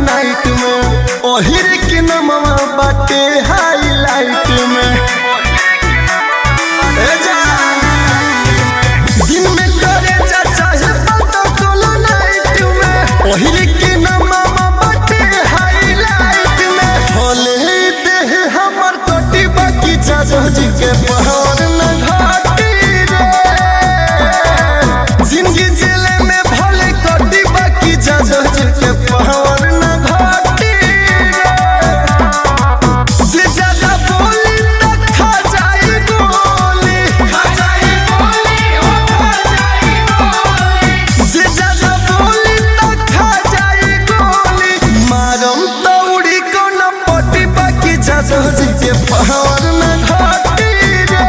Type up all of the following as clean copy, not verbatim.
Night में ओहिर के नमवा बाटे हाईलाइट में दिन में करे चाहे पता चलो नाइट में ओहिर के नमवा बाटे हाईलाइट में भोले देह हमर कोटी बाकी जाजो जी के पहाड़ न घाटी रे जिंदगी जेले में भोले कोटी बाकी जाजो जी के पहाड़ न घाटी जे ज्यादा बोली तो खा जाई गोली जे ज्यादा बोली तो खा जाई गोली मारम तो उड़ी को न पटी बाकी जाजो जी के पहाड़ न घाटी रे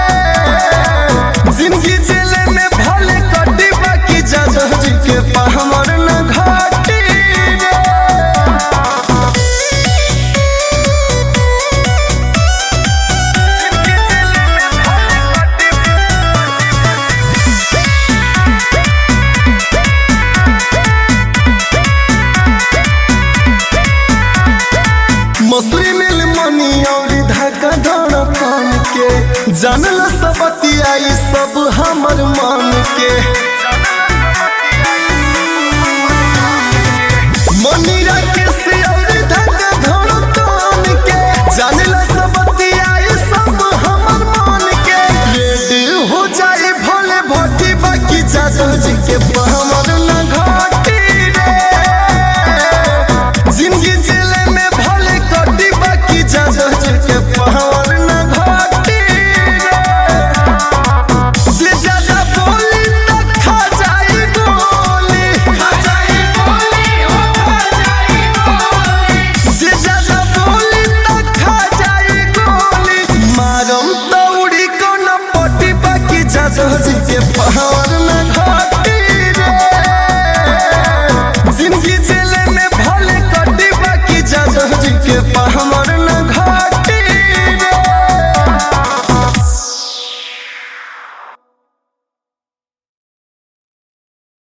जिंदगी जेले में भोले कोटी बाकी जाजो जी के पहाड़ न घाटी रे। मसली मिल मनी और धाका धड़ पान के जानल सबतिया ई सब हमर मान के मनी राकेश और धाका धड़ पान के जानल सबतिया ई सब हमर मान के रेडी हो जाए भोले भोटी बाकी जाजो जी के हमर न घाटी रे जिंदगी जेले में भोले कोटी बाकी जाजो जी के पहाड़ न घाटी रे जे ज्यादा बोली तो खा जाई गोली जे ज्यादा बोली तो खा जाई गोली मारम तो उड़ी को न पटी बाकी जाजो जी के पहाड़ न घाटी रे जिंदगी जेले में भोले कोटी बाकी जाजो जी के